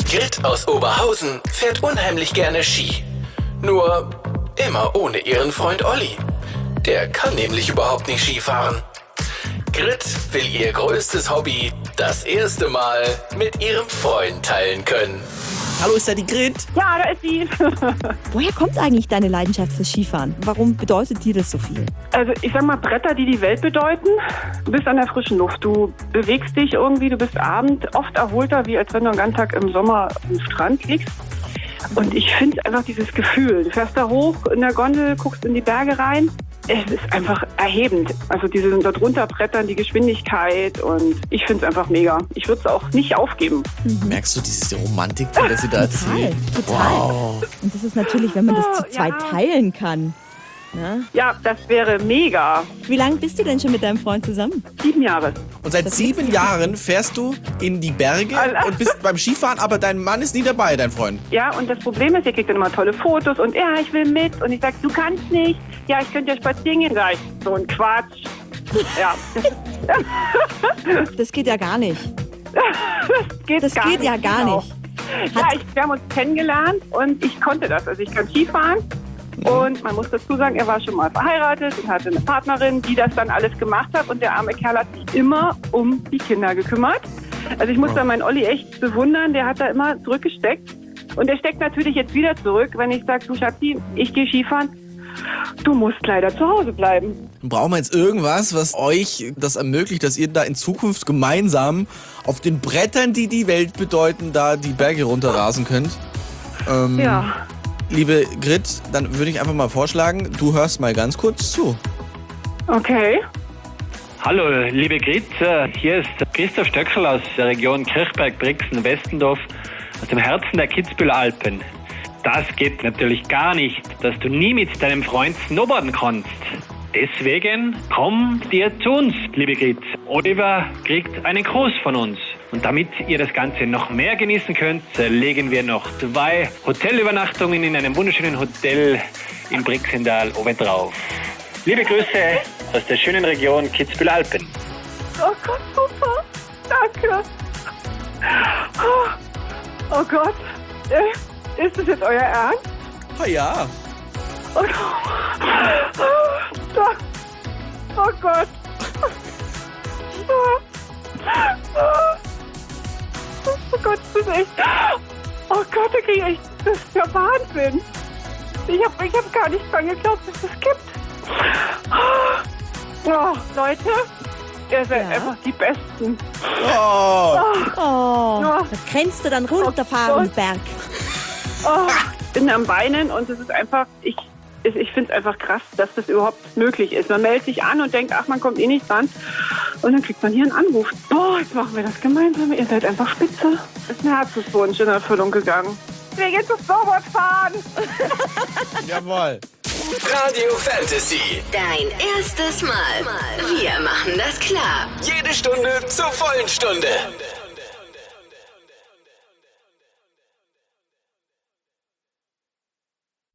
Grit aus Oberhausen fährt unheimlich gerne Ski. Nur immer ohne ihren Freund Olli. Der kann nämlich überhaupt nicht Ski fahren. Grit will ihr größtes Hobby das erste Mal mit ihrem Freund teilen können. Hallo, ist da die Grit? Ja, da ist sie. Woher kommt eigentlich deine Leidenschaft fürs Skifahren? Warum bedeutet dir das so viel? Also ich sag mal, Bretter, die die Welt bedeuten. Du bist an der frischen Luft, du bewegst dich irgendwie, du bist abends oft erholter, wie als wenn du den ganzen Tag im Sommer am Strand liegst. Und ich finde einfach dieses Gefühl, du fährst da hoch in der Gondel, guckst in die Berge rein. Es ist einfach erhebend. Also diese darunter brettern, die Geschwindigkeit und ich finde es einfach mega. Ich würde es auch nicht aufgeben. Merkst du diese Romantik, die sie da erzählt? Total. Wow. Und das ist natürlich, wenn man das zu zweit teilen kann. Ne? Ja, das wäre mega. Wie lange bist du denn schon mit deinem Freund zusammen? 7 Jahre. Und seit 7 Jahren fährst du in die Berge und bist beim Skifahren, aber dein Mann ist nie dabei, dein Freund. Ja, und das Problem ist, ihr kriegt dann immer tolle Fotos und ja, ich will mit. Und ich sage, du kannst nicht. Ja, ich könnte ja spazieren gehen. Sag ich, so ein Quatsch. Ja, Das geht ja gar nicht. das geht ja gar genau. nicht. Ja, wir haben uns kennengelernt und ich konnte das. Also ich kann Skifahren. Und man muss dazu sagen, er war schon mal verheiratet und hatte eine Partnerin, die das dann alles gemacht hat. Und der arme Kerl hat sich immer um die Kinder gekümmert. Also ich muss da meinen Olli echt bewundern. Der hat da immer zurückgesteckt. Und der steckt natürlich jetzt wieder zurück, wenn ich sage, du Schatzi, ich gehe Skifahren. Du musst leider zu Hause bleiben. Brauchen wir jetzt irgendwas, was euch das ermöglicht, dass ihr da in Zukunft gemeinsam auf den Brettern, die die Welt bedeuten, da die Berge runterrasen könnt? Ja. Liebe Grit, dann würde ich einfach mal vorschlagen, du hörst mal ganz kurz zu. Okay. Hallo, liebe Grit, hier ist Christoph Stöckl aus der Region Kirchberg-Brixen-Westendorf aus dem Herzen der Kitzbüheler Alpen. Das geht natürlich gar nicht, dass du nie mit deinem Freund snowboarden kannst. Deswegen komm dir zu uns, liebe Grit. Oliver kriegt einen Gruß von uns. Und damit ihr das Ganze noch mehr genießen könnt, legen wir noch 2 Hotelübernachtungen in einem wunderschönen Hotel in Brixendal obendrauf. Liebe Grüße aus der schönen Region Kitzbüheler Alpen. Oh Gott, super. Danke. Oh Gott. Ist das jetzt euer Ernst? Ah ja. Oh Gott. Oh Gott, das ist echt... Oh Gott, da kriege ich... Das ist ja Wahnsinn. Ich hab gar nicht dran geglaubt, dass das gibt. Oh, Leute, ihr seid einfach die Besten. Oh. Oh, da grenzt du dann runterfahren, Oh, Berg. Oh, ich bin am Weinen und es ist einfach... Ich finde es einfach krass, dass das überhaupt möglich ist. Man meldet sich an und denkt, ach, man kommt eh nicht dran. Und dann kriegt man hier einen Anruf. Boah, jetzt machen wir das gemeinsam. Ihr seid einfach spitze. Ist ein Herzenswunsch in Erfüllung gegangen. Wir gehen zum Snowboard fahren. Jawohl. Radio Fantasy. Dein erstes Mal. Wir machen das klar. Jede Stunde zur vollen Stunde.